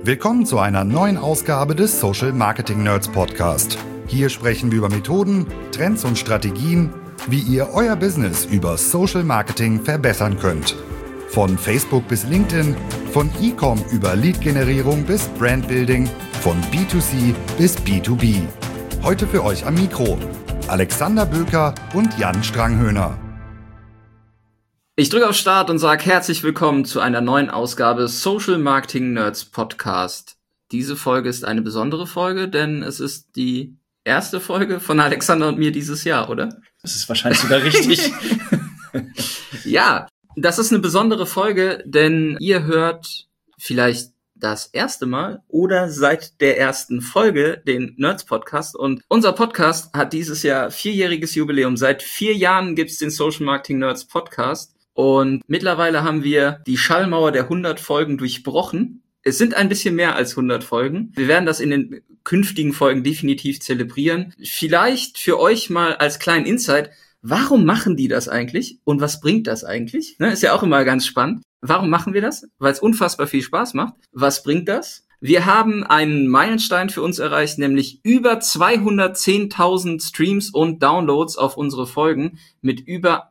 Willkommen zu einer neuen Ausgabe des Social Marketing Nerds Podcast. Hier sprechen wir über Methoden, Trends und Strategien, wie ihr euer Business über Social Marketing verbessern könnt. Von Facebook bis LinkedIn, von E-Com über Lead-Generierung bis Brandbuilding, von B2C bis B2B. Heute für euch am Mikro Alexander Böker und Jan Stranghöhner. Ich drücke auf Start und sage herzlich willkommen zu einer neuen Ausgabe Social Marketing Nerds Podcast. Diese Folge ist eine besondere Folge, denn es ist die erste Folge von Alexander und mir dieses Jahr, oder? Das ist wahrscheinlich sogar richtig. Ja, das ist eine besondere Folge, denn ihr hört vielleicht das erste Mal oder seit der ersten Folge den Nerds Podcast. Und unser Podcast hat dieses Jahr 4-jähriges Jubiläum. Seit 4 Jahren gibt's den Social Marketing Nerds Podcast. Und mittlerweile haben wir die Schallmauer der 100 Folgen durchbrochen. Es sind ein bisschen mehr als 100 Folgen. Wir werden das in den künftigen Folgen definitiv zelebrieren. Vielleicht für euch mal als kleinen Insight, warum machen die das eigentlich und was bringt das eigentlich? Ist ja auch immer ganz spannend. Warum machen wir das? Weil es unfassbar viel Spaß macht. Was bringt das? Wir haben einen Meilenstein für uns erreicht, nämlich über 210.000 Streams und Downloads auf unsere Folgen mit über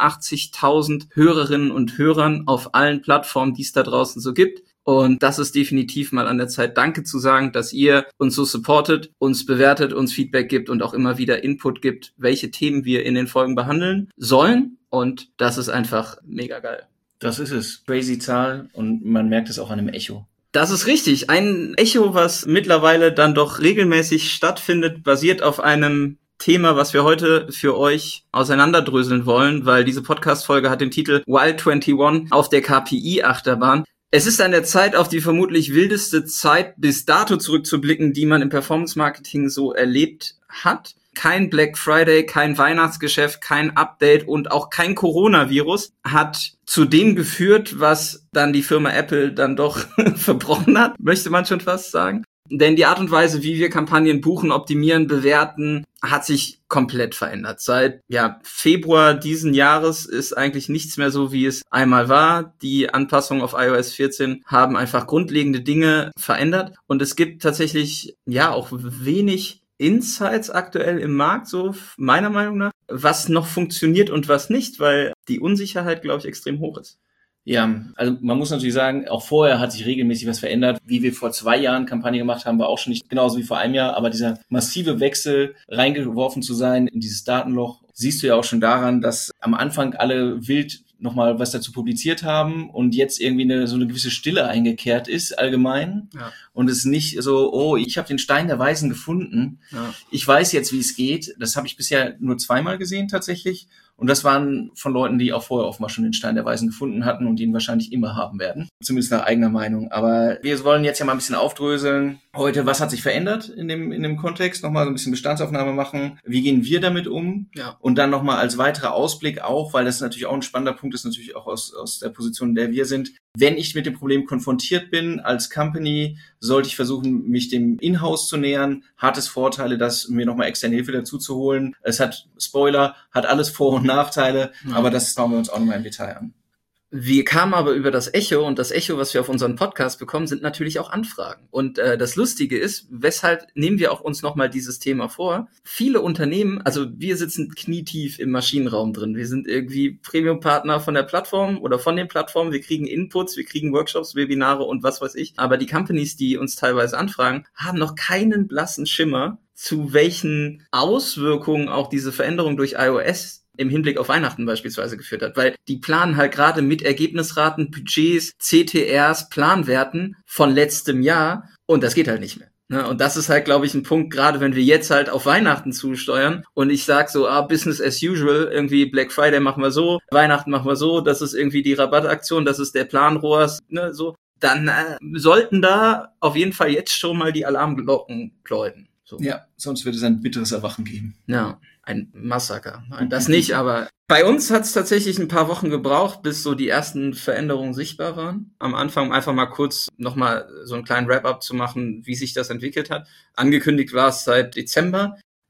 81.000 Hörerinnen und Hörern auf allen Plattformen, die es da draußen so gibt. Und das ist definitiv mal an der Zeit, Danke zu sagen, dass ihr uns so supportet, uns bewertet, uns Feedback gibt und auch immer wieder Input gibt, welche Themen wir in den Folgen behandeln sollen. Und das ist einfach mega geil. Das ist es. Crazy Zahl und man merkt es auch an dem Echo. Das ist richtig. Ein Echo, was mittlerweile dann doch regelmäßig stattfindet, basiert auf einem Thema, was wir heute für euch auseinanderdröseln wollen, weil diese Podcast-Folge hat den Titel Wild 21 auf der KPI-Achterbahn. Es ist an der Zeit, auf die vermutlich wildeste Zeit bis dato zurückzublicken, die man im Performance-Marketing so erlebt hat. Kein Black Friday, kein Weihnachtsgeschäft, kein Update und auch kein Coronavirus hat zu dem geführt, was dann die Firma Apple dann doch verbrochen hat, möchte man schon fast sagen. Denn die Art und Weise, wie wir Kampagnen buchen, optimieren, bewerten, hat sich komplett verändert. Seit Februar diesen Jahres ist eigentlich nichts mehr so, wie es einmal war. Die Anpassungen auf iOS 14 haben einfach grundlegende Dinge verändert. Und es gibt tatsächlich auch wenig Insights aktuell im Markt, so meiner Meinung nach, was noch funktioniert und was nicht, weil die Unsicherheit, glaube ich, extrem hoch ist. Ja, also man muss natürlich sagen, auch vorher hat sich regelmäßig was verändert. Wie wir vor 2 Jahren Kampagne gemacht haben, war auch schon nicht genauso wie vor einem Jahr. Aber dieser massive Wechsel, reingeworfen zu sein in dieses Datenloch, siehst du ja auch schon daran, dass am Anfang alle wild nochmal was dazu publiziert haben und jetzt irgendwie so eine gewisse Stille eingekehrt ist allgemein. Ja. Und es nicht so, ich habe den Stein der Weisen gefunden. Ja. Ich weiß jetzt, wie es geht. Das habe ich bisher nur 2-mal gesehen tatsächlich. Und das waren von Leuten, die auch vorher offenbar schon den Stein der Weisen gefunden hatten und ihn wahrscheinlich immer haben werden. Zumindest nach eigener Meinung. Aber wir wollen jetzt ja mal ein bisschen aufdröseln. Heute, was hat sich verändert in dem Kontext? Nochmal so ein bisschen Bestandsaufnahme machen. Wie gehen wir damit um? Ja. Und dann nochmal als weiterer Ausblick auch, weil das natürlich auch ein spannender Punkt ist, natürlich auch aus der Position, in der wir sind. Wenn ich mit dem Problem konfrontiert bin als Company, sollte ich versuchen, mich dem Inhouse zu nähern. Hat es Vorteile, mir nochmal externe Hilfe dazu zu holen. Es hat, Spoiler, hat alles Vor- und Nachteile, aber das schauen wir uns auch nochmal im Detail an. Wir kamen aber über das Echo und das Echo, was wir auf unseren Podcast bekommen, sind natürlich auch Anfragen. Und das Lustige ist, weshalb nehmen wir auch uns nochmal dieses Thema vor? Viele Unternehmen, also wir sitzen knietief im Maschinenraum drin. Wir sind irgendwie Premium-Partner von der Plattform oder von den Plattformen. Wir kriegen Inputs, wir kriegen Workshops, Webinare und was weiß ich. Aber die Companies, die uns teilweise anfragen, haben noch keinen blassen Schimmer, zu welchen Auswirkungen auch diese Veränderung durch iOS im Hinblick auf Weihnachten beispielsweise geführt hat, weil die planen halt gerade mit Ergebnisraten, Budgets, CTRs, Planwerten von letztem Jahr und das geht halt nicht mehr. Und das ist halt, glaube ich, ein Punkt, gerade wenn wir jetzt halt auf Weihnachten zusteuern und ich sag so, Business as usual, irgendwie Black Friday machen wir so, Weihnachten machen wir so, das ist irgendwie die Rabattaktion, das ist der Planrohr, so, dann sollten da auf jeden Fall jetzt schon mal die Alarmglocken läuten. So. Ja, sonst wird es ein bitteres Erwachen geben. Ja, ein Massaker. Nein, das nicht, aber bei uns hat es tatsächlich ein paar Wochen gebraucht, bis so die ersten Veränderungen sichtbar waren. Am Anfang einfach mal kurz nochmal so einen kleinen Wrap-up zu machen, wie sich das entwickelt hat. Angekündigt war es seit Dezember.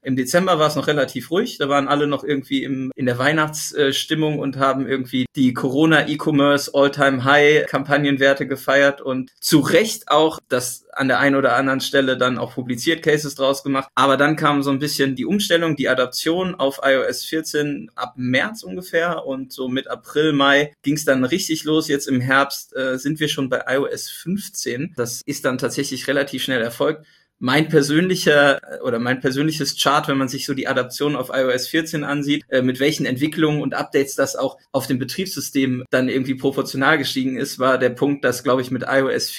Im Dezember war es noch relativ ruhig. Da waren alle noch irgendwie in der Weihnachtsstimmung und haben irgendwie die Corona-E-Commerce All-Time-High-Kampagnenwerte gefeiert und zu Recht auch das an der einen oder anderen Stelle dann auch publiziert, Cases draus gemacht. Aber dann kam so ein bisschen die Umstellung, die Adaption auf iOS 14 ab März ungefähr und so mit April, Mai ging es dann richtig los. Jetzt im Herbst sind wir schon bei iOS 15. Das ist dann tatsächlich relativ schnell erfolgt. Mein persönliches Chart, wenn man sich so die Adaption auf iOS 14 ansieht, mit welchen Entwicklungen und Updates das auch auf dem Betriebssystem dann irgendwie proportional gestiegen ist, war der Punkt, dass, glaube ich, mit iOS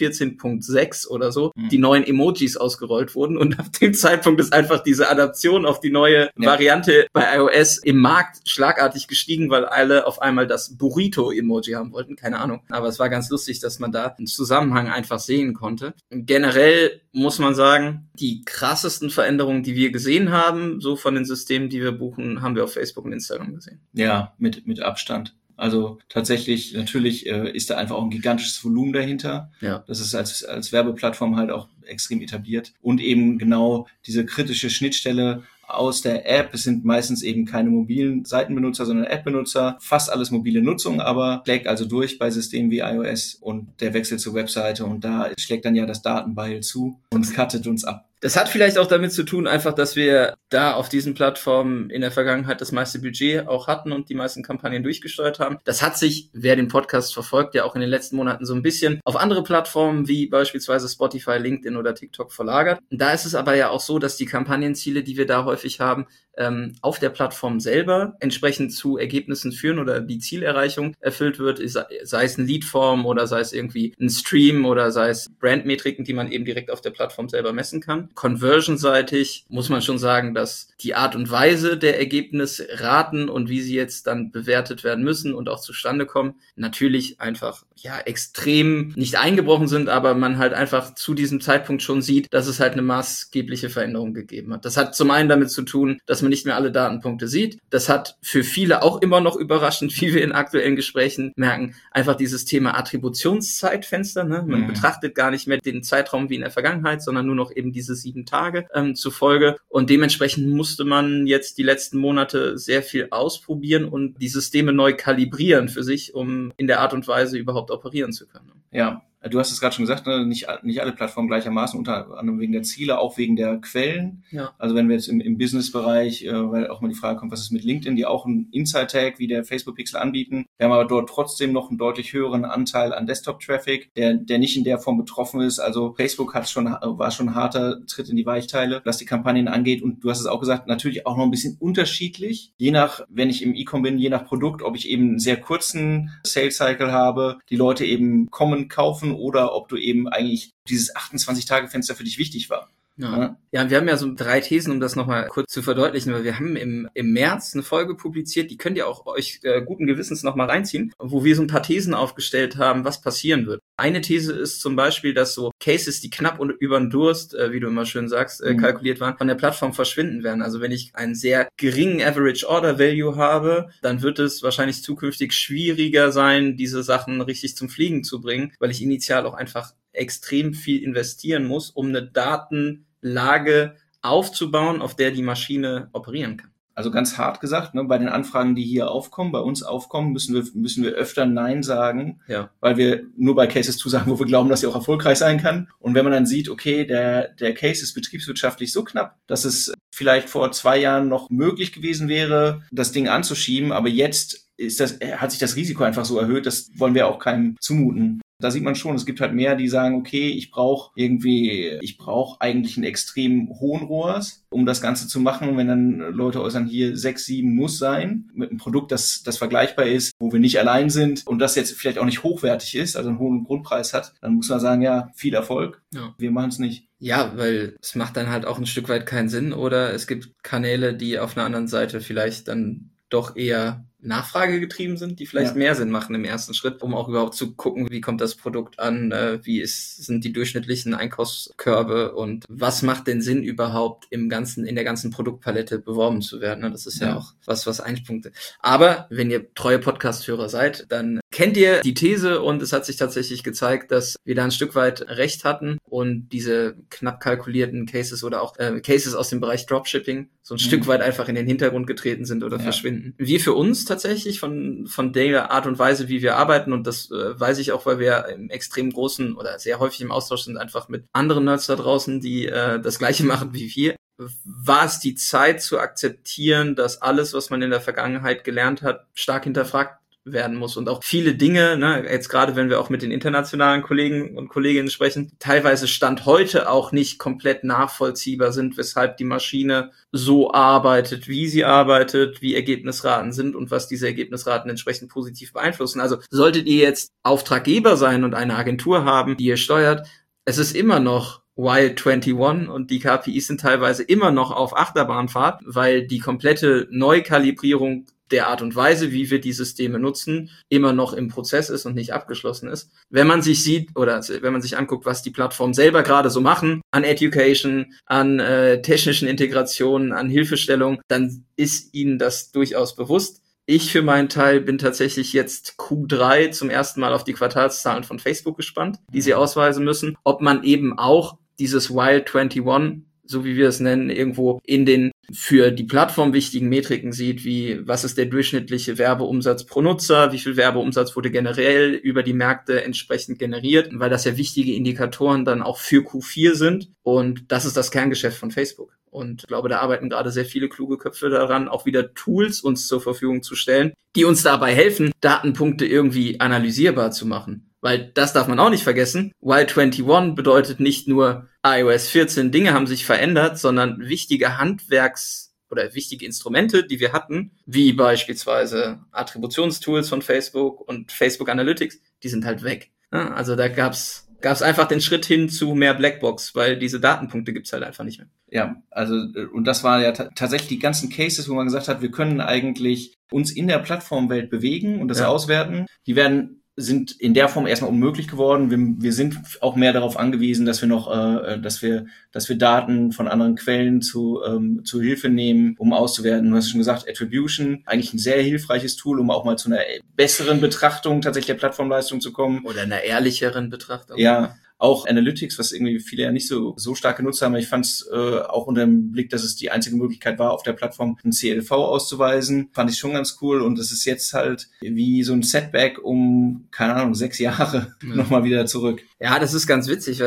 14.6 oder so die neuen Emojis ausgerollt wurden und ab dem Zeitpunkt ist einfach diese Adaption auf die neue Variante bei iOS im Markt schlagartig gestiegen, weil alle auf einmal das Burrito-Emoji haben wollten, keine Ahnung. Aber es war ganz lustig, dass man da einen Zusammenhang einfach sehen konnte. Generell muss man sagen, die krassesten Veränderungen, die wir gesehen haben, so von den Systemen, die wir buchen, haben wir auf Facebook und Instagram gesehen. Ja, mit Abstand. Also tatsächlich, natürlich ist da einfach auch ein gigantisches Volumen dahinter. Ja. Das ist als Werbeplattform halt auch extrem etabliert. Und eben genau diese kritische Schnittstelle aus der App. Es sind meistens eben keine mobilen Seitenbenutzer, sondern App-Benutzer. Fast alles mobile Nutzung, aber schlägt also durch bei Systemen wie iOS und der Wechsel zur Webseite. Und da schlägt dann ja das Datenbeil zu und cuttet uns ab. Das hat vielleicht auch damit zu tun, einfach, dass wir da auf diesen Plattformen in der Vergangenheit das meiste Budget auch hatten und die meisten Kampagnen durchgesteuert haben. Das hat sich, wer den Podcast verfolgt, ja auch in den letzten Monaten so ein bisschen auf andere Plattformen wie beispielsweise Spotify, LinkedIn oder TikTok verlagert. Und da ist es aber ja auch so, dass die Kampagnenziele, die wir da häufig haben, auf der Plattform selber entsprechend zu Ergebnissen führen oder die Zielerreichung erfüllt wird, sei es eine Leadform oder sei es irgendwie ein Stream oder sei es Brandmetriken, die man eben direkt auf der Plattform selber messen kann. Conversion-seitig muss man schon sagen, dass die Art und Weise der Ergebnisraten und wie sie jetzt dann bewertet werden müssen und auch zustande kommen, natürlich einfach extrem nicht eingebrochen sind, aber man halt einfach zu diesem Zeitpunkt schon sieht, dass es halt eine maßgebliche Veränderung gegeben hat. Das hat zum einen damit zu tun, dass man nicht mehr alle Datenpunkte sieht. Das hat für viele auch immer noch überraschend, wie wir in aktuellen Gesprächen merken, einfach dieses Thema Attributionszeitfenster. Ne? Man betrachtet gar nicht mehr den Zeitraum wie in der Vergangenheit, sondern nur noch eben diese 7 Tage zufolge. Und dementsprechend musste man jetzt die letzten Monate sehr viel ausprobieren und die Systeme neu kalibrieren für sich, um in der Art und Weise überhaupt operieren zu können. Ja, du hast es gerade schon gesagt, ne? Nicht alle Plattformen gleichermaßen, unter anderem wegen der Ziele, auch wegen der Quellen. Ja. Also wenn wir jetzt im Business-Bereich, weil auch mal die Frage kommt, was ist mit LinkedIn, die auch einen Inside-Tag wie der Facebook-Pixel anbieten. Wir haben aber dort trotzdem noch einen deutlich höheren Anteil an Desktop-Traffic, der nicht in der Form betroffen ist. Also Facebook war schon ein harter Tritt in die Weichteile, was die Kampagnen angeht. Und du hast es auch gesagt, natürlich auch noch ein bisschen unterschiedlich. Je nach, wenn ich im E-Com bin, je nach Produkt, ob ich eben einen sehr kurzen Sales-Cycle habe, die Leute eben kommen, kaufen, oder ob du eben eigentlich dieses 28-Tage-Fenster für dich wichtig war. Ja, wir haben ja so 3 Thesen, um das nochmal kurz zu verdeutlichen, weil wir haben im März eine Folge publiziert, die könnt ihr auch euch guten Gewissens nochmal reinziehen, wo wir so ein paar Thesen aufgestellt haben, was passieren wird. Eine These ist zum Beispiel, dass so Cases, die knapp über den Durst, wie du immer schön sagst, kalkuliert waren, von der Plattform verschwinden werden. Also wenn ich einen sehr geringen Average Order Value habe, dann wird es wahrscheinlich zukünftig schwieriger sein, diese Sachen richtig zum Fliegen zu bringen, weil ich initial auch einfach extrem viel investieren muss, um eine Datenlage aufzubauen, auf der die Maschine operieren kann. Also ganz hart gesagt, ne, bei den Anfragen, die hier aufkommen, bei uns aufkommen, müssen wir öfter Nein sagen, weil wir nur bei Cases zusagen, wo wir glauben, dass sie auch erfolgreich sein kann. Und wenn man dann sieht, okay, der Case ist betriebswirtschaftlich so knapp, dass es vielleicht vor 2 Jahren noch möglich gewesen wäre, das Ding anzuschieben, aber jetzt hat sich das Risiko einfach so erhöht, das wollen wir auch keinem zumuten. Da sieht man schon, es gibt halt mehr, die sagen, okay, ich brauche eigentlich einen extrem hohen ROAS, um das Ganze zu machen. Wenn dann Leute äußern, hier 6, 7 muss sein, mit einem Produkt, das vergleichbar ist, wo wir nicht allein sind und das jetzt vielleicht auch nicht hochwertig ist, also einen hohen Grundpreis hat, dann muss man sagen, ja, viel Erfolg, wir machen es nicht. Ja, weil es macht dann halt auch ein Stück weit keinen Sinn oder es gibt Kanäle, die auf einer anderen Seite vielleicht dann doch eher nachfragegetrieben sind, die vielleicht mehr Sinn machen im ersten Schritt, um auch überhaupt zu gucken, wie kommt das Produkt an, sind die durchschnittlichen Einkaufskörbe und was macht denn Sinn überhaupt in der ganzen Produktpalette beworben zu werden. Das ist ja auch was Einpunkte. Aber wenn ihr treue Podcast-Hörer seid, dann kennt ihr die These und es hat sich tatsächlich gezeigt, dass wir da ein Stück weit recht hatten und diese knapp kalkulierten Cases oder auch Cases aus dem Bereich Dropshipping so ein Stück weit einfach in den Hintergrund getreten sind oder verschwinden. Wir für uns tatsächlich von der Art und Weise, wie wir arbeiten, und das weiß ich auch, weil wir im extrem großen oder sehr häufig im Austausch sind, einfach mit anderen Nerds da draußen, die das Gleiche machen wie wir, war es die Zeit zu akzeptieren, dass alles, was man in der Vergangenheit gelernt hat, stark hinterfragt werden muss und auch viele Dinge, ne, jetzt gerade wenn wir auch mit den internationalen Kollegen und Kolleginnen sprechen, teilweise Stand heute auch nicht komplett nachvollziehbar sind, weshalb die Maschine so arbeitet, wie Ergebnisraten sind und was diese Ergebnisraten entsprechend positiv beeinflussen. Also solltet ihr jetzt Auftraggeber sein und eine Agentur haben, die ihr steuert, es ist immer noch Wild 21 und die KPIs sind teilweise immer noch auf Achterbahnfahrt, weil die komplette Neukalibrierung der Art und Weise, wie wir die Systeme nutzen, immer noch im Prozess ist und nicht abgeschlossen ist. Wenn man sich sieht oder wenn man sich anguckt, was die Plattformen selber gerade so machen, an Education, an technischen Integrationen, an Hilfestellung, dann ist ihnen das durchaus bewusst. Ich für meinen Teil bin tatsächlich jetzt Q3 zum ersten Mal auf die Quartalszahlen von Facebook gespannt, die sie ausweisen müssen, ob man eben auch dieses Wild 21, so wie wir es nennen, irgendwo in den für die Plattform wichtigen Metriken sieht, wie was ist der durchschnittliche Werbeumsatz pro Nutzer, wie viel Werbeumsatz wurde generell über die Märkte entsprechend generiert, weil das ja wichtige Indikatoren dann auch für Q4 sind und das ist das Kerngeschäft von Facebook. Und ich glaube, da arbeiten gerade sehr viele kluge Köpfe daran, auch wieder Tools uns zur Verfügung zu stellen, die uns dabei helfen, Datenpunkte irgendwie analysierbar zu machen. Weil das darf man auch nicht vergessen. Wild 21 bedeutet nicht nur iOS 14, Dinge haben sich verändert, sondern wichtige oder wichtige Instrumente, die wir hatten, wie beispielsweise Attributionstools von Facebook und Facebook Analytics, die sind halt weg. Ja, also da gab's einfach den Schritt hin zu mehr Blackbox, weil diese Datenpunkte gibt's halt einfach nicht mehr. Ja, also und das war ja tatsächlich die ganzen Cases, wo man gesagt hat, wir können eigentlich uns in der Plattformwelt bewegen und das auswerten. Sind in der Form erstmal unmöglich geworden. Wir sind auch mehr darauf angewiesen, dass wir noch, dass wir Daten von anderen Quellen zu Hilfe nehmen, um auszuwerten. Du hast schon gesagt, Attribution, eigentlich ein sehr hilfreiches Tool, um auch mal zu einer besseren Betrachtung tatsächlich der Plattformleistung zu kommen. Oder einer ehrlicheren Betrachtung. Ja. Auch Analytics, was irgendwie viele ja nicht so stark genutzt haben. Ich fand es auch unter dem Blick, dass es die einzige Möglichkeit war, auf der Plattform ein CLV auszuweisen. Fand ich schon ganz cool. Und das ist jetzt halt wie so ein Setback um, keine Ahnung, 6 Jahre nochmal wieder zurück. Ja, das ist ganz witzig.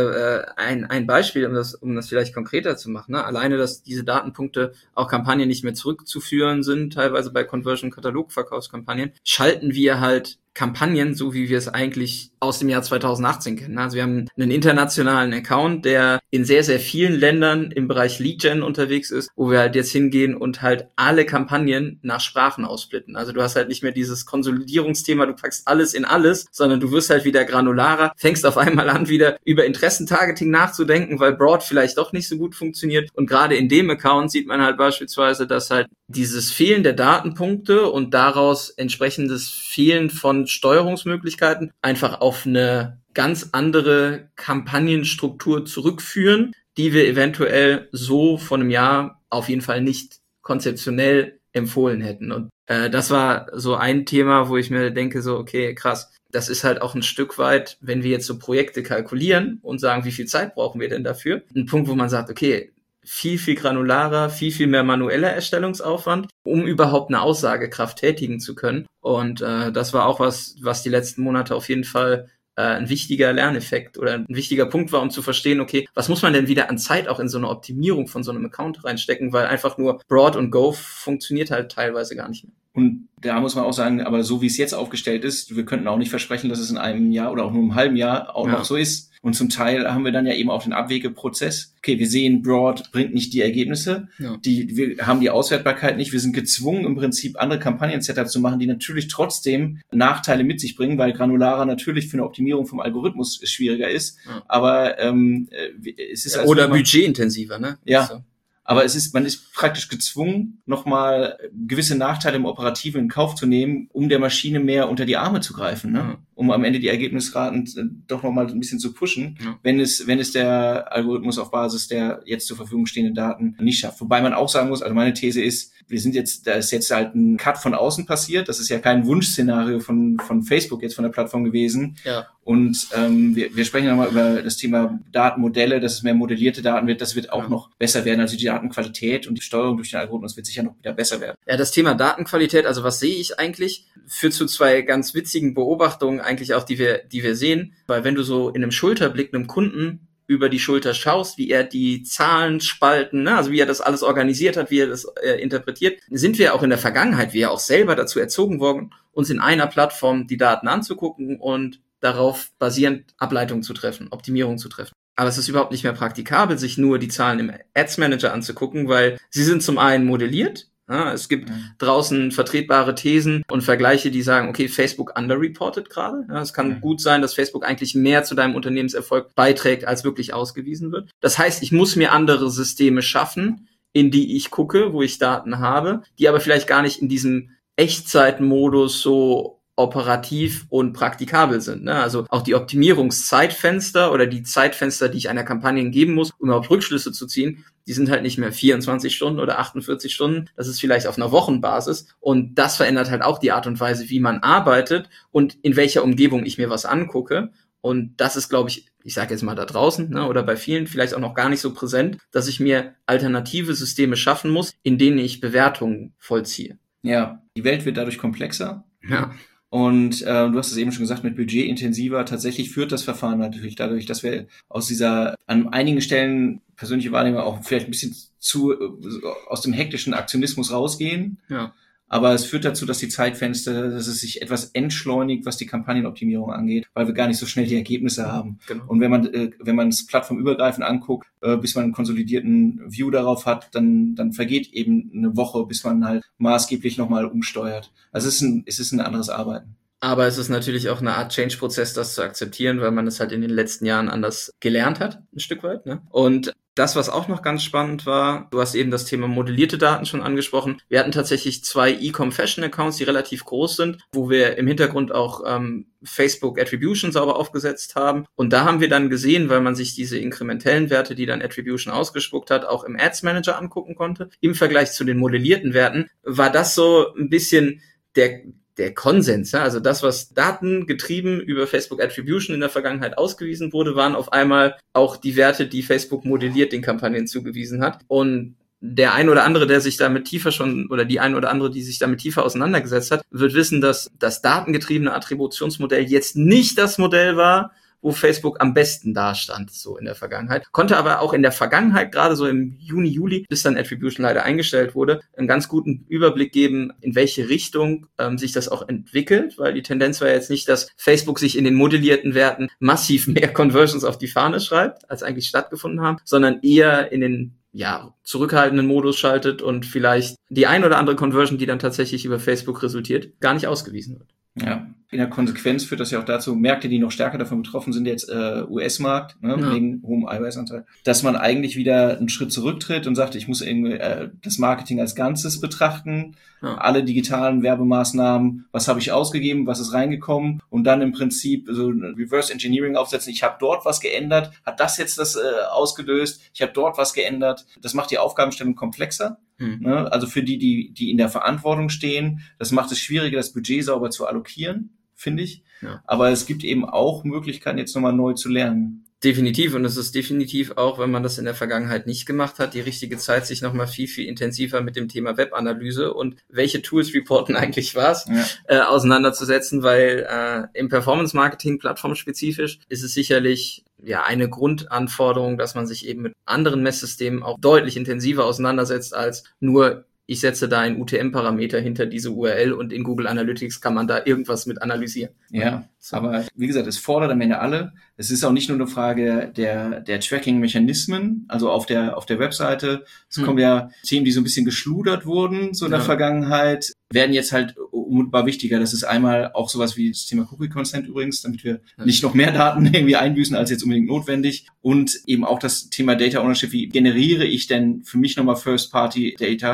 Ein Beispiel, um das vielleicht konkreter zu machen. Ne? Alleine, dass diese Datenpunkte auch Kampagnen nicht mehr zurückzuführen sind, teilweise bei Conversion-Katalog-Verkaufskampagnen, schalten wir halt Kampagnen, so wie wir es eigentlich aus dem Jahr 2018 kennen. Also wir haben einen internationalen Account, der in sehr, sehr vielen Ländern im Bereich Lead-Gen unterwegs ist, wo wir halt jetzt hingehen und halt alle Kampagnen nach Sprachen aussplitten. Also du hast halt nicht mehr dieses Konsolidierungsthema, du packst alles in alles, sondern du wirst halt wieder granularer, fängst auf einmal an, wieder über Interessentargeting nachzudenken, weil Broad vielleicht doch nicht so gut funktioniert. Und gerade in dem Account sieht man halt beispielsweise, dass halt dieses Fehlen der Datenpunkte und daraus entsprechendes Fehlen von Steuerungsmöglichkeiten einfach auf eine ganz andere Kampagnenstruktur zurückführen, die wir eventuell so vor einem Jahr auf jeden Fall nicht konzeptionell empfohlen hätten. Und das war so ein Thema, wo ich mir denke, so okay, krass, das ist halt auch ein Stück weit, wenn wir jetzt so Projekte kalkulieren und sagen, wie viel Zeit brauchen wir denn dafür? Ein Punkt, wo man sagt, okay, viel, viel granularer, viel mehr manueller Erstellungsaufwand, um überhaupt eine Aussagekraft tätigen zu können. Und das war auch was die letzten Monate auf jeden Fall ein wichtiger Lerneffekt oder ein wichtiger Punkt war, um zu verstehen, okay, was muss man denn wieder an Zeit auch in so eine Optimierung von so einem Account reinstecken, weil einfach nur Broad und Go funktioniert halt teilweise gar nicht mehr. Und da muss man auch sagen, aber so wie es jetzt aufgestellt ist, wir könnten auch nicht versprechen, dass es in einem Jahr oder auch nur einem halben Jahr auch noch so ist. Und zum Teil haben wir dann ja eben auch den Abwegeprozess. Okay, wir sehen, Broad bringt nicht die Ergebnisse. Ja. Wir haben die Auswertbarkeit nicht. Wir sind gezwungen, im Prinzip andere Kampagnen-Setups zu machen, die natürlich trotzdem Nachteile mit sich bringen, weil granularer natürlich für eine Optimierung vom Algorithmus schwieriger ist. Ja. Aber es ist oder budgetintensiver, ne? Ja. So. Aber man ist praktisch gezwungen, nochmal gewisse Nachteile im Operativen in Kauf zu nehmen, um der Maschine mehr unter die Arme zu greifen. Ne? um am Ende die Ergebnisraten doch nochmal ein bisschen zu pushen, wenn es der Algorithmus auf Basis der jetzt zur Verfügung stehenden Daten nicht schafft. Wobei man auch sagen muss, also meine These ist, da ist jetzt halt ein Cut von außen passiert. Das ist ja kein Wunschszenario von Facebook jetzt von der Plattform gewesen. Ja. Und wir sprechen nochmal über das Thema Datenmodelle, dass es mehr modellierte Daten wird. Das wird auch noch besser werden. Also die Datenqualität und die Steuerung durch den Algorithmus wird sicher noch wieder besser werden. Ja, das Thema Datenqualität, also was sehe ich eigentlich, führt zu zwei ganz witzigen Beobachtungen eigentlich auch, die wir sehen. Weil wenn du so in einem Schulterblick einem Kunden über die Schulter schaust, wie er die Zahlen spalten, ne? Also wie er das alles organisiert hat, wie er das interpretiert, sind wir auch in der Vergangenheit, wir auch selber dazu erzogen worden, uns in einer Plattform die Daten anzugucken und darauf basierend Ableitungen zu treffen, Optimierungen zu treffen. Aber es ist überhaupt nicht mehr praktikabel, sich nur die Zahlen im Ads Manager anzugucken, weil sie sind zum einen modelliert. Ja, es gibt draußen vertretbare Thesen und Vergleiche, die sagen, okay, Facebook underreported gerade. Ja, es kann gut sein, dass Facebook eigentlich mehr zu deinem Unternehmenserfolg beiträgt, als wirklich ausgewiesen wird. Das heißt, ich muss mir andere Systeme schaffen, in die ich gucke, wo ich Daten habe, die aber vielleicht gar nicht in diesem Echtzeitmodus so operativ und praktikabel sind. Ne? Also auch die Optimierungszeitfenster oder die Zeitfenster, die ich einer Kampagne geben muss, um überhaupt Rückschlüsse zu ziehen, die sind halt nicht mehr 24 Stunden oder 48 Stunden. Das ist vielleicht auf einer Wochenbasis. Und das verändert halt auch die Art und Weise, wie man arbeitet und in welcher Umgebung ich mir was angucke. Und das ist, glaube ich sage jetzt mal da draußen, ne, oder bei vielen vielleicht auch noch gar nicht so präsent, dass ich mir alternative Systeme schaffen muss, in denen ich Bewertungen vollziehe. Ja, die Welt wird dadurch komplexer. Ja. Und du hast es eben schon gesagt, mit Budget intensiver. Tatsächlich führt das Verfahren natürlich dadurch, dass wir aus dieser, an einigen Stellen persönliche Wahrnehmung auch vielleicht ein bisschen aus dem hektischen Aktionismus rausgehen. Ja. Aber es führt dazu, dass die Zeitfenster, dass es sich etwas entschleunigt, was die Kampagnenoptimierung angeht, weil wir gar nicht so schnell die Ergebnisse haben. Genau. Und wenn man es plattformübergreifend anguckt, bis man einen konsolidierten View darauf hat, dann vergeht eben eine Woche, bis man halt maßgeblich nochmal umsteuert. Also es ist ein anderes Arbeiten. Aber es ist natürlich auch eine Art Change-Prozess, das zu akzeptieren, weil man es halt in den letzten Jahren anders gelernt hat, ein Stück weit. Ne? Und das, was auch noch ganz spannend war, du hast eben das Thema modellierte Daten schon angesprochen. Wir hatten tatsächlich 2 E-Com-Fashion-Accounts, die relativ groß sind, wo wir im Hintergrund auch Facebook Attribution sauber aufgesetzt haben. Und da haben wir dann gesehen, weil man sich diese inkrementellen Werte, die dann Attribution ausgespuckt hat, auch im Ads Manager angucken konnte. Im Vergleich zu den modellierten Werten war das so ein bisschen der Konsens, ja, also das, was datengetrieben über Facebook Attribution in der Vergangenheit ausgewiesen wurde, waren auf einmal auch die Werte, die Facebook modelliert den Kampagnen zugewiesen hat. Und der ein oder andere, der sich damit tiefer schon, oder die ein oder andere, die sich damit tiefer auseinandergesetzt hat, wird wissen, dass das datengetriebene Attributionsmodell jetzt nicht das Modell war, wo Facebook am besten dastand, so in der Vergangenheit. Konnte aber auch in der Vergangenheit, gerade so im Juni, Juli, bis dann Attribution leider eingestellt wurde, einen ganz guten Überblick geben, in welche Richtung sich das auch entwickelt, weil die Tendenz war jetzt nicht, dass Facebook sich in den modellierten Werten massiv mehr Conversions auf die Fahne schreibt, als eigentlich stattgefunden haben, sondern eher in den zurückhaltenden Modus schaltet und vielleicht die ein oder andere Conversion, die dann tatsächlich über Facebook resultiert, gar nicht ausgewiesen wird. Ja, in der Konsequenz führt das ja auch dazu, Märkte, die noch stärker davon betroffen sind, jetzt US-Markt, ne, wegen hohem iOS-Anteil, dass man eigentlich wieder einen Schritt zurücktritt und sagt, ich muss irgendwie das Marketing als Ganzes betrachten, alle digitalen Werbemaßnahmen, was habe ich ausgegeben, was ist reingekommen und dann im Prinzip so Reverse Engineering aufsetzen, ich habe dort was geändert, hat das jetzt das ausgelöst, ich habe dort was geändert, das macht die Aufgabenstellung komplexer. Ne? Also für die in der Verantwortung stehen, das macht es schwieriger, das Budget sauber zu allokieren, finde ich. Ja. Aber es gibt eben auch Möglichkeiten, jetzt nochmal neu zu lernen. Definitiv. Und es ist definitiv auch, wenn man das in der Vergangenheit nicht gemacht hat, die richtige Zeit, sich nochmal viel, viel intensiver mit dem Thema Webanalyse und welche Tools reporten eigentlich was, auseinanderzusetzen, weil im Performance-Marketing plattformspezifisch ist es sicherlich eine Grundanforderung, dass man sich eben mit anderen Messsystemen auch deutlich intensiver auseinandersetzt als nur ich setze da einen UTM-Parameter hinter diese URL und in Google Analytics kann man da irgendwas mit analysieren. Ja, aber wie gesagt, es fordert am Ende alle. Es ist auch nicht nur eine Frage der Tracking-Mechanismen, also auf der Webseite. Es kommen ja Themen, die so ein bisschen geschludert wurden, so in der Vergangenheit, werden jetzt halt unmittelbar wichtiger. Das ist einmal auch sowas wie das Thema Cookie-Consent übrigens, damit wir nicht noch mehr Daten irgendwie einbüßen, als jetzt unbedingt notwendig. Und eben auch das Thema Data Ownership. Wie generiere ich denn für mich nochmal First-Party-Data?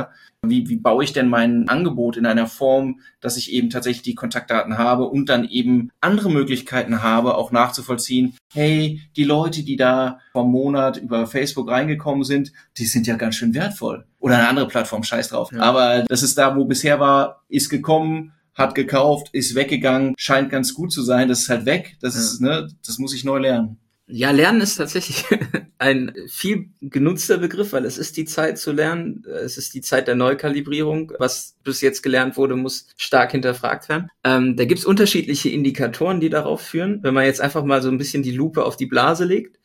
Wie baue ich denn mein Angebot in einer Form, dass ich eben tatsächlich die Kontaktdaten habe und dann eben andere Möglichkeiten habe, auch nachzuvollziehen, hey, die Leute, die da vom Monat über Facebook reingekommen sind, die sind ja ganz schön wertvoll. Oder eine andere Plattform, scheiß drauf. Ja. Aber das ist da, wo bisher war, ist gekommen, hat gekauft, ist weggegangen, scheint ganz gut zu sein, das ist halt weg. Das ist, das muss ich neu lernen. Ja, Lernen ist tatsächlich ein viel genutzter Begriff, weil es ist die Zeit zu lernen. Es ist die Zeit der Neukalibrierung. Was bis jetzt gelernt wurde, muss stark hinterfragt werden. Da gibt's unterschiedliche Indikatoren, die darauf führen. Wenn man jetzt einfach mal so ein bisschen die Lupe auf die Blase legt,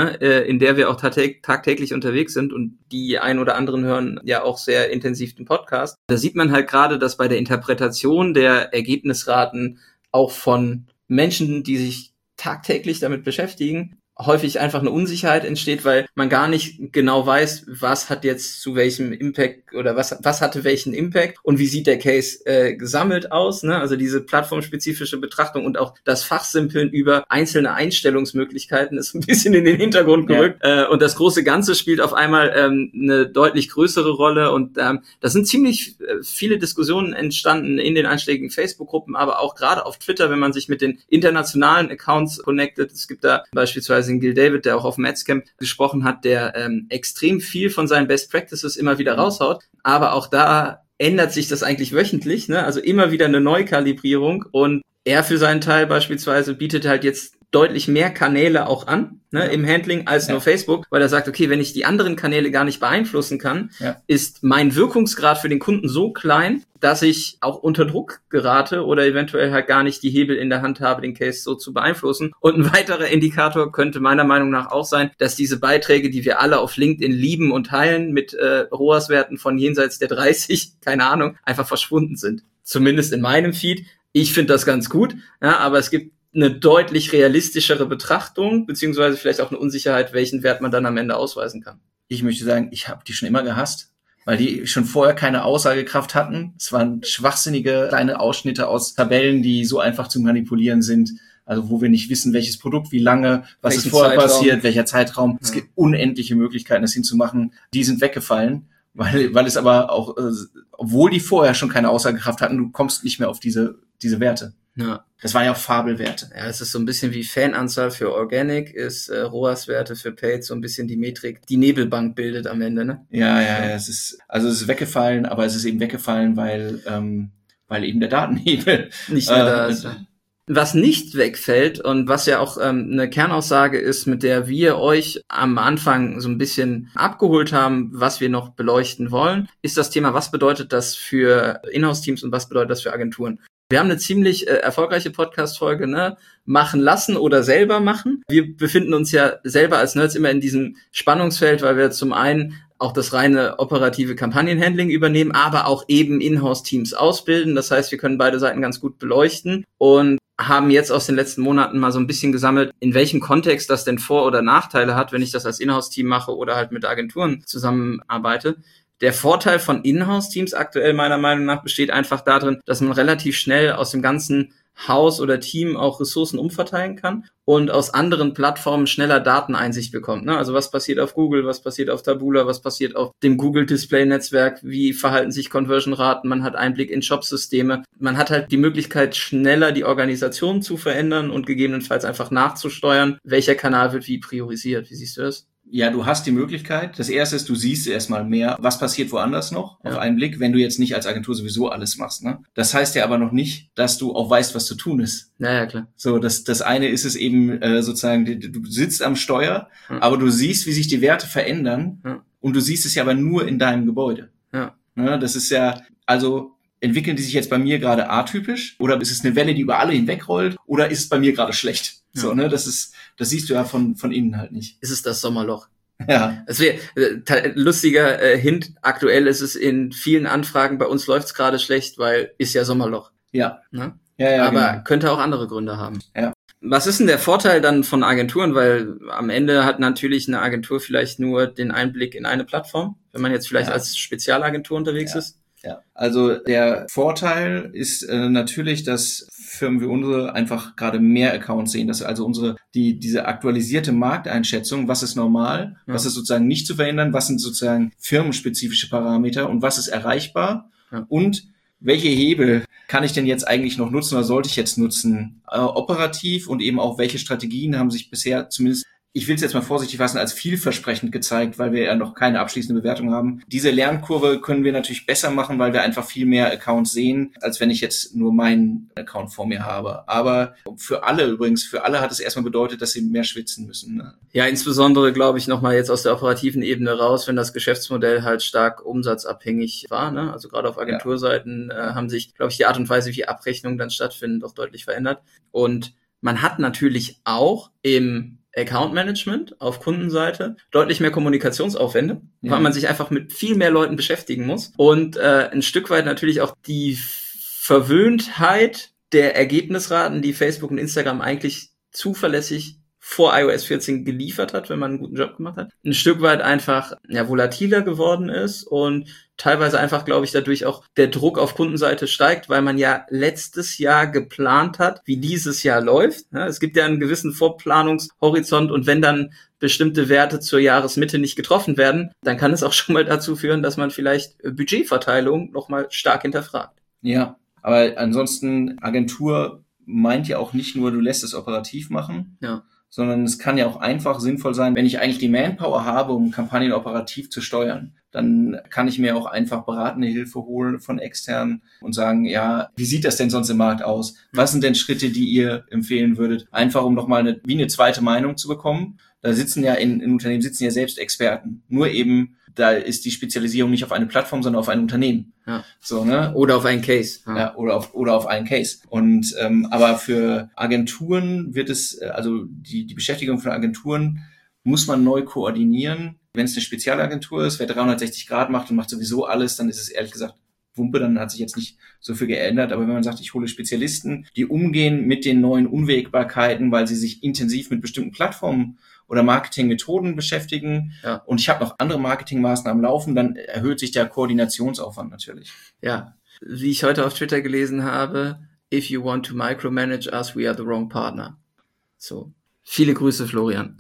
in der wir auch tagtäglich unterwegs sind und die ein oder anderen hören ja auch sehr intensiv den Podcast, da sieht man halt gerade, dass bei der Interpretation der Ergebnisraten auch von Menschen, die sich tagtäglich damit beschäftigen, häufig einfach eine Unsicherheit entsteht, weil man gar nicht genau weiß, was hat jetzt zu welchem Impact oder was hatte welchen Impact und wie sieht der Case gesammelt aus, ne? Also diese plattformspezifische Betrachtung und auch das Fachsimpeln über einzelne Einstellungsmöglichkeiten ist ein bisschen in den Hintergrund gerückt. Und das große Ganze spielt auf einmal eine deutlich größere Rolle und da sind ziemlich viele Diskussionen entstanden in den einschlägigen Facebook-Gruppen, aber auch gerade auf Twitter, wenn man sich mit den internationalen Accounts connectet. Es gibt da beispielsweise Gil David, der auch auf dem Adscamp gesprochen hat, der extrem viel von seinen Best Practices immer wieder raushaut. Aber auch da ändert sich das eigentlich wöchentlich, ne? Also immer wieder eine Neukalibrierung. Und er für seinen Teil beispielsweise bietet halt jetzt deutlich mehr Kanäle auch an, ne, im Handling als nur Facebook, weil er sagt, okay, wenn ich die anderen Kanäle gar nicht beeinflussen kann, ist mein Wirkungsgrad für den Kunden so klein, dass ich auch unter Druck gerate oder eventuell halt gar nicht die Hebel in der Hand habe, den Case so zu beeinflussen. Und ein weiterer Indikator könnte meiner Meinung nach auch sein, dass diese Beiträge, die wir alle auf LinkedIn lieben und teilen, mit ROAS-Werten von jenseits der 30, keine Ahnung, einfach verschwunden sind. Zumindest in meinem Feed. Ich finde das ganz gut, ja, aber es gibt eine deutlich realistischere Betrachtung, beziehungsweise vielleicht auch eine Unsicherheit, welchen Wert man dann am Ende ausweisen kann. Ich möchte sagen, ich habe die schon immer gehasst, weil die schon vorher keine Aussagekraft hatten. Es waren schwachsinnige kleine Ausschnitte aus Tabellen, die so einfach zu manipulieren sind. Also wo wir nicht wissen, welches Produkt, wie lange, was ist vorher passiert, welcher Zeitraum. Es gibt unendliche Möglichkeiten, das hinzumachen. Die sind weggefallen, weil es aber auch, obwohl die vorher schon keine Aussagekraft hatten, du kommst nicht mehr auf diese Werte. Ja. Das waren ja auch Fabelwerte. Ja, es ist so ein bisschen wie Fananzahl für Organic, ist ROAS-Werte für Paid so ein bisschen die Metrik, die Nebelbank bildet am Ende, ne? Ja, es ist weggefallen, aber es ist eben weggefallen, weil eben der Datennebel nicht mehr da ist. Was nicht wegfällt und was ja auch eine Kernaussage ist, mit der wir euch am Anfang so ein bisschen abgeholt haben, was wir noch beleuchten wollen, ist das Thema, was bedeutet das für Inhouse-Teams und was bedeutet das für Agenturen? Wir haben eine ziemlich erfolgreiche Podcast-Folge, ne? Machen lassen oder selber machen. Wir befinden uns ja selber als Nerds immer in diesem Spannungsfeld, weil wir zum einen auch das reine operative Kampagnenhandling übernehmen, aber auch eben Inhouse-Teams ausbilden. Das heißt, wir können beide Seiten ganz gut beleuchten und haben jetzt aus den letzten Monaten mal so ein bisschen gesammelt, in welchem Kontext das denn Vor- oder Nachteile hat, wenn ich das als Inhouse-Team mache oder halt mit Agenturen zusammenarbeite. Der Vorteil von Inhouse-Teams aktuell meiner Meinung nach besteht einfach darin, dass man relativ schnell aus dem ganzen Haus oder Team auch Ressourcen umverteilen kann und aus anderen Plattformen schneller Dateneinsicht bekommt. Ne? Also was passiert auf Google, was passiert auf Taboola, was passiert auf dem Google Display Netzwerk, wie verhalten sich Conversion-Raten, man hat Einblick in Shop-Systeme. Man hat halt die Möglichkeit, schneller die Organisation zu verändern und gegebenenfalls einfach nachzusteuern, welcher Kanal wird wie priorisiert. Wie siehst du das? Ja, du hast die Möglichkeit. Das erste ist, du siehst erstmal mehr, was passiert woanders noch, auf einen Blick, wenn du jetzt nicht als Agentur sowieso alles machst, ne? Das heißt ja aber noch nicht, dass du auch weißt, was zu tun ist. Ja, klar. So, das eine ist es eben sozusagen, du sitzt am Steuer, aber du siehst, wie sich die Werte verändern und du siehst es ja aber nur in deinem Gebäude. Ja. Ne? Das ist ja, also entwickeln die sich jetzt bei mir gerade atypisch oder ist es eine Welle, die über alle hinwegrollt oder ist es bei mir gerade schlecht? Ja. So, ne, das siehst du ja von innen halt nicht. Ist es das Sommerloch? Ja. Es wäre lustiger Hint. Aktuell ist es in vielen Anfragen, bei uns läuft's gerade schlecht, weil ist ja Sommerloch. Ja. Ne? Ja, aber genau. Könnte auch andere Gründe haben. Ja. Was ist denn der Vorteil dann von Agenturen? Weil am Ende hat natürlich eine Agentur vielleicht nur den Einblick in eine Plattform, wenn man jetzt vielleicht als Spezialagentur unterwegs ist. Ja, also der Vorteil ist natürlich, dass Firmen wie unsere einfach gerade mehr Accounts sehen. Dass also diese aktualisierte Markteinschätzung, was ist normal, was ist sozusagen nicht zu verändern, was sind sozusagen firmenspezifische Parameter und was ist erreichbar und welche Hebel kann ich denn jetzt eigentlich noch nutzen oder sollte ich jetzt nutzen, operativ, und eben auch welche Strategien haben sich bisher zumindest, ich will es jetzt mal vorsichtig fassen, als vielversprechend gezeigt, weil wir ja noch keine abschließende Bewertung haben. Diese Lernkurve können wir natürlich besser machen, weil wir einfach viel mehr Accounts sehen, als wenn ich jetzt nur meinen Account vor mir habe. Aber für alle hat es erstmal bedeutet, dass sie mehr schwitzen müssen. Ne? Ja, insbesondere glaube ich nochmal jetzt aus der operativen Ebene raus, wenn das Geschäftsmodell halt stark umsatzabhängig war. Ne? Also gerade auf Agenturseiten haben sich, glaube ich, die Art und Weise, wie Abrechnungen dann stattfinden, doch deutlich verändert. Und man hat natürlich auch im Account Management auf Kundenseite deutlich mehr Kommunikationsaufwände, weil man sich einfach mit viel mehr Leuten beschäftigen muss und ein Stück weit natürlich auch die Verwöhntheit der Ergebnisraten, die Facebook und Instagram eigentlich zuverlässig vor iOS 14 geliefert hat, wenn man einen guten Job gemacht hat, ein Stück weit einfach volatiler geworden ist und teilweise einfach, glaube ich, dadurch auch der Druck auf Kundenseite steigt, weil man ja letztes Jahr geplant hat, wie dieses Jahr läuft. Ja, es gibt ja einen gewissen Vorplanungshorizont und wenn dann bestimmte Werte zur Jahresmitte nicht getroffen werden, dann kann es auch schon mal dazu führen, dass man vielleicht Budgetverteilung nochmal stark hinterfragt. Ja, aber ansonsten Agentur meint ja auch nicht nur, du lässt es operativ machen, sondern es kann ja auch einfach sinnvoll sein, wenn ich eigentlich die Manpower habe, um Kampagnen operativ zu steuern, dann kann ich mir auch einfach beratende Hilfe holen von externen und sagen, ja, wie sieht das denn sonst im Markt aus? Was sind denn Schritte, die ihr empfehlen würdet? Einfach, um nochmal eine zweite Meinung zu bekommen. Da sitzen ja in Unternehmen sitzen ja selbst Experten. Nur eben, da ist die Spezialisierung nicht auf eine Plattform, sondern auf ein Unternehmen. Ja. So, ne? Oder auf einen Case. Ja, oder auf einen Case. Und aber für Agenturen wird es, also die Beschäftigung von Agenturen muss man neu koordinieren. Wenn es eine Spezialagentur ist, wer 360 Grad macht und macht sowieso alles, dann ist es ehrlich gesagt Wumpe, dann hat sich jetzt nicht so viel geändert. Aber wenn man sagt, ich hole Spezialisten, die umgehen mit den neuen Unwägbarkeiten, weil sie sich intensiv mit bestimmten Plattformen oder Marketingmethoden beschäftigen und ich habe noch andere Marketingmaßnahmen laufen, dann erhöht sich der Koordinationsaufwand natürlich. Ja, wie ich heute auf Twitter gelesen habe, if you want to micromanage us, we are the wrong partner. So. Viele Grüße, Florian.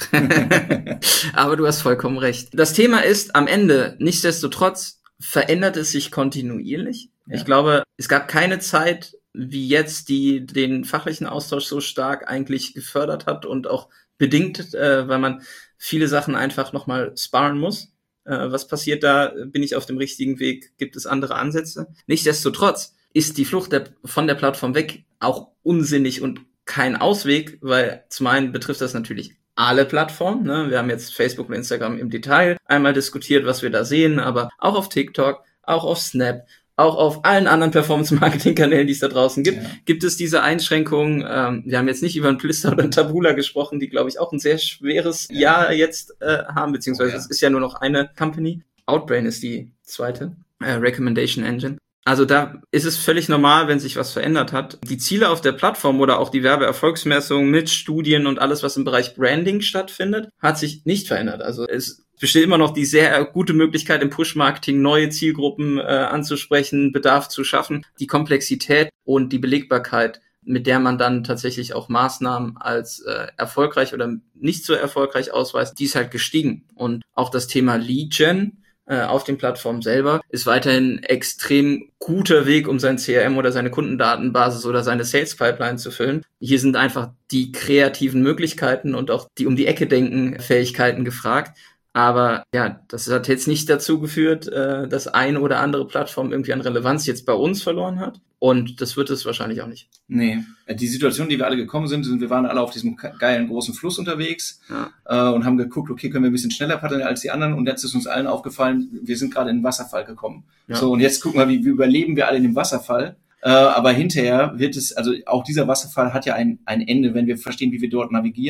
Aber du hast vollkommen recht. Das Thema ist am Ende, nichtsdestotrotz, verändert es sich kontinuierlich. Ja. Ich glaube, es gab keine Zeit wie jetzt, die den fachlichen Austausch so stark eigentlich gefördert hat und auch bedingt, weil man viele Sachen einfach nochmal sparen muss. Was passiert da? Bin ich auf dem richtigen Weg? Gibt es andere Ansätze? Nichtsdestotrotz ist die Flucht von der Plattform weg auch unsinnig und kein Ausweg, weil zum einen betrifft das natürlich alle Plattformen. Ne? Wir haben jetzt Facebook und Instagram im Detail einmal diskutiert, was wir da sehen, aber auch auf TikTok, auch auf Snap, auch auf allen anderen Performance-Marketing-Kanälen, die es da draußen gibt, gibt es diese Einschränkungen. Wir haben jetzt nicht über ein Plister oder ein Taboola gesprochen, die, glaube ich, auch ein sehr schweres Jahr jetzt haben, beziehungsweise es ist ja nur noch eine Company. Outbrain ist die zweite Recommendation Engine. Also da ist es völlig normal, wenn sich was verändert hat. Die Ziele auf der Plattform oder auch die Werbeerfolgsmessung mit Studien und alles, was im Bereich Branding stattfindet, hat sich nicht verändert. Also es besteht immer noch die sehr gute Möglichkeit im Push-Marketing, neue Zielgruppen anzusprechen, Bedarf zu schaffen. Die Komplexität und die Belegbarkeit, mit der man dann tatsächlich auch Maßnahmen als erfolgreich oder nicht so erfolgreich ausweist, die ist halt gestiegen. Und auch das Thema Lead-Gen auf den Plattformen selber ist weiterhin extrem guter Weg, um sein CRM oder seine Kundendatenbasis oder seine Sales-Pipeline zu füllen. Hier sind einfach die kreativen Möglichkeiten und auch die Um-die-Ecke-Denken-Fähigkeiten gefragt. Aber ja, das hat jetzt nicht dazu geführt, dass eine oder andere Plattform irgendwie an Relevanz jetzt bei uns verloren hat. Und das wird es wahrscheinlich auch nicht. Nee, die Situation, die wir alle gekommen sind, wir waren alle auf diesem geilen großen Fluss unterwegs und haben geguckt, okay, können wir ein bisschen schneller paddeln als die anderen. Und jetzt ist uns allen aufgefallen, wir sind gerade in den Wasserfall gekommen. Ja. So, und jetzt gucken wir, wie überleben wir alle in dem Wasserfall. Aber hinterher wird es, also auch dieser Wasserfall hat ja ein Ende, wenn wir verstehen, wie wir dort navigieren.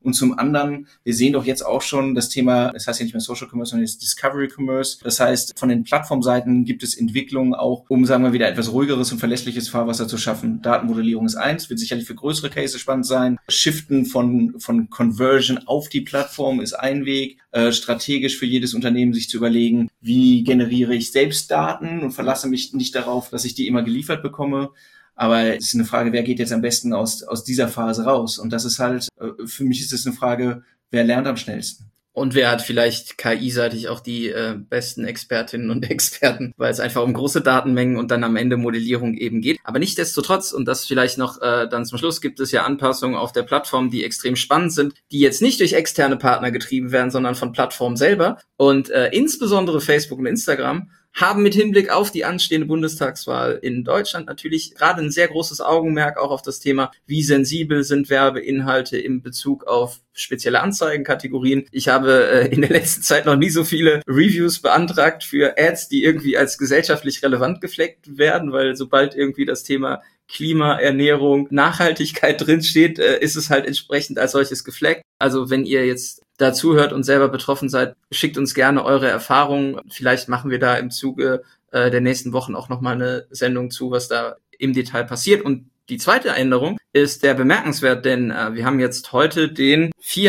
Und zum anderen, wir sehen doch jetzt auch schon das Thema, das heißt ja nicht mehr Social Commerce, sondern jetzt Discovery Commerce. Das heißt, von den Plattformseiten gibt es Entwicklungen auch, um, sagen wir wieder, etwas ruhigeres und verlässliches Fahrwasser zu schaffen. Datenmodellierung ist eins, wird sicherlich für größere Cases spannend sein. Shiften von Conversion auf die Plattform ist ein Weg. Strategisch für jedes Unternehmen sich zu überlegen, wie generiere ich selbst Daten und verlasse mich nicht darauf, dass ich die immer geliefert bekomme. Aber es ist eine Frage, wer geht jetzt am besten aus dieser Phase raus? Und das ist halt, für mich ist es eine Frage, wer lernt am schnellsten? Und wer hat vielleicht KI-seitig auch die besten Expertinnen und Experten, weil es einfach um große Datenmengen und dann am Ende Modellierung eben geht. Aber nichtsdestotrotz, und das vielleicht noch dann zum Schluss, gibt es ja Anpassungen auf der Plattform, die extrem spannend sind, die jetzt nicht durch externe Partner getrieben werden, sondern von Plattformen selber. Und insbesondere Facebook und Instagram haben mit Hinblick auf die anstehende Bundestagswahl in Deutschland natürlich gerade ein sehr großes Augenmerk auch auf das Thema, wie sensibel sind Werbeinhalte in Bezug auf spezielle Anzeigenkategorien. Ich habe in der letzten Zeit noch nie so viele Reviews beantragt für Ads, die irgendwie als gesellschaftlich relevant gefleckt werden, weil sobald irgendwie das Thema Klima, Ernährung, Nachhaltigkeit drinsteht, ist es halt entsprechend als solches gefleckt. Also wenn ihr jetzt dazu hört und selber betroffen seid, schickt uns gerne eure Erfahrungen. Vielleicht machen wir da im Zuge der nächsten Wochen auch nochmal eine Sendung zu, was da im Detail passiert. Und die zweite Änderung ist sehr bemerkenswert, denn wir haben jetzt heute den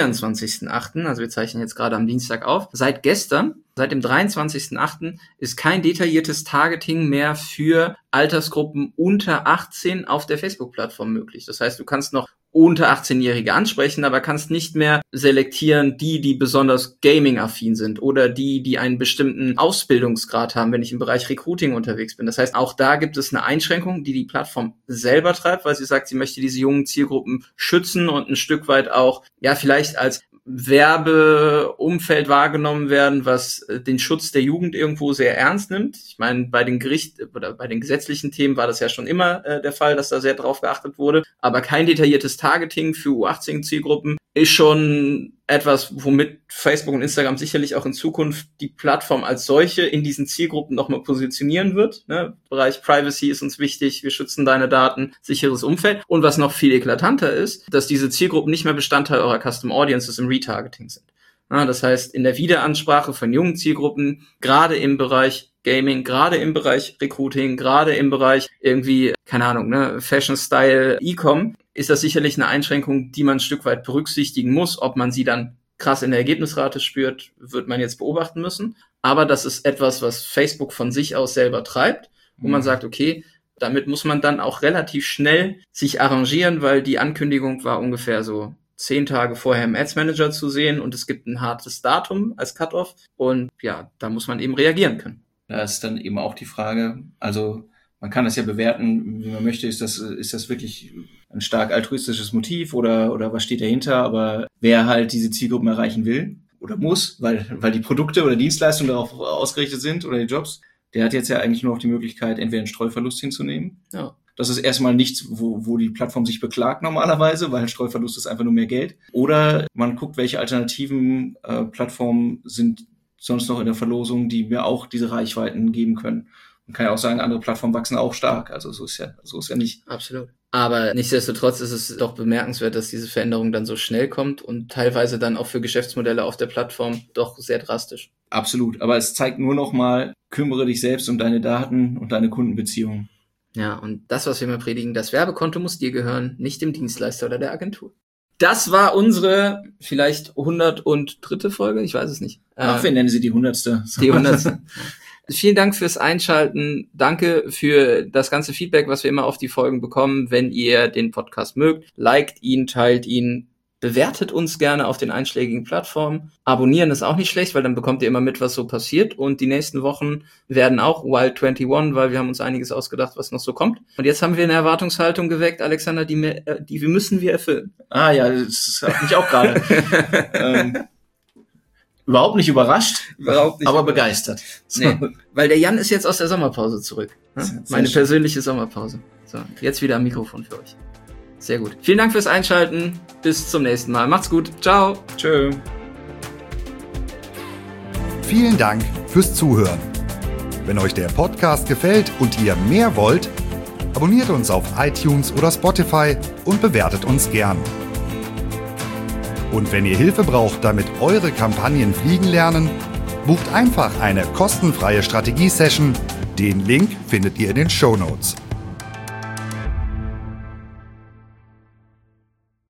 24.8., also wir zeichnen jetzt gerade am Dienstag auf. Seit gestern, seit dem 23.8. ist kein detailliertes Targeting mehr für Altersgruppen unter 18 auf der Facebook-Plattform möglich. Das heißt, du kannst noch unter 18-Jährige ansprechen, aber kannst nicht mehr selektieren, die besonders gaming-affin sind oder die einen bestimmten Ausbildungsgrad haben, wenn ich im Bereich Recruiting unterwegs bin. Das heißt, auch da gibt es eine Einschränkung, die Plattform selber treibt, weil sie sagt, sie möchte diese jungen Zielgruppen schützen und ein Stück weit auch, ja, vielleicht als Werbeumfeld wahrgenommen werden, was den Schutz der Jugend irgendwo sehr ernst nimmt. Ich meine, bei den oder bei den gesetzlichen Themen war das ja schon immer der Fall, dass da sehr drauf geachtet wurde. Aber kein detailliertes Targeting für U18-Zielgruppen ist schon etwas, womit Facebook und Instagram sicherlich auch in Zukunft die Plattform als solche in diesen Zielgruppen nochmal positionieren wird. Ne? Bereich Privacy ist uns wichtig, wir schützen deine Daten, sicheres Umfeld. Und was noch viel eklatanter ist, dass diese Zielgruppen nicht mehr Bestandteil eurer Custom Audiences im Retargeting sind. Ja, das heißt, in der Wiederansprache von jungen Zielgruppen, gerade im Bereich Gaming, gerade im Bereich Recruiting, gerade im Bereich irgendwie, keine Ahnung, ne, Fashion, Style, E-Com, ist das sicherlich eine Einschränkung, die man ein Stück weit berücksichtigen muss. Ob man sie dann krass in der Ergebnisrate spürt, wird man jetzt beobachten müssen. Aber das ist etwas, was Facebook von sich aus selber treibt, wo man sagt, okay, damit muss man dann auch relativ schnell sich arrangieren, weil die Ankündigung war ungefähr so 10 Tage vorher im Ads Manager zu sehen und es gibt ein hartes Datum als Cut-off und ja, da muss man eben reagieren können. Da ist dann eben auch die Frage, also man kann das ja bewerten, wie man möchte, ist das wirklich ein stark altruistisches Motiv oder was steht dahinter, aber wer halt diese Zielgruppen erreichen will oder muss, weil die Produkte oder Dienstleistungen darauf ausgerichtet sind oder die Jobs, der hat jetzt ja eigentlich nur noch die Möglichkeit, entweder einen Streuverlust hinzunehmen. Ja. Das ist erstmal nichts, wo die Plattform sich beklagt normalerweise, weil Streuverlust ist einfach nur mehr Geld. Oder man guckt, welche alternativen Plattformen sind sonst noch in der Verlosung, die mir auch diese Reichweiten geben können. Man kann ja auch sagen, andere Plattformen wachsen auch stark. Also so ist ja nicht. Absolut. Aber nichtsdestotrotz ist es doch bemerkenswert, dass diese Veränderung dann so schnell kommt und teilweise dann auch für Geschäftsmodelle auf der Plattform doch sehr drastisch. Absolut. Aber es zeigt nur noch mal, kümmere dich selbst um deine Daten und deine Kundenbeziehungen. Ja, und das, was wir immer predigen, das Werbekonto muss dir gehören, nicht dem Dienstleister oder der Agentur. Das war unsere vielleicht 103. Folge, ich weiß es nicht. Ach, wir nennen sie die 100. Die 100. Vielen Dank fürs Einschalten. Danke für das ganze Feedback, was wir immer auf die Folgen bekommen. Wenn ihr den Podcast mögt, liked ihn, teilt ihn, bewertet uns gerne auf den einschlägigen Plattformen. Abonnieren ist auch nicht schlecht, weil dann bekommt ihr immer mit, was so passiert. Und die nächsten Wochen werden auch Wild 21, weil wir haben uns einiges ausgedacht, was noch so kommt. Und jetzt haben wir eine Erwartungshaltung geweckt, Alexander, die müssen wir erfüllen. Ah ja, das hat mich auch gerade überhaupt nicht überrascht, aber begeistert. So. Nee, weil der Jan ist jetzt aus der Sommerpause zurück. Ne? Meine persönliche Sommerpause. So, jetzt wieder am Mikrofon für euch. Sehr gut. Vielen Dank fürs Einschalten. Bis zum nächsten Mal. Macht's gut. Ciao. Tschö. Vielen Dank fürs Zuhören. Wenn euch der Podcast gefällt und ihr mehr wollt, abonniert uns auf iTunes oder Spotify und bewertet uns gern. Und wenn ihr Hilfe braucht, damit eure Kampagnen fliegen lernen, bucht einfach eine kostenfreie Strategie-Session. Den Link findet ihr in den Shownotes.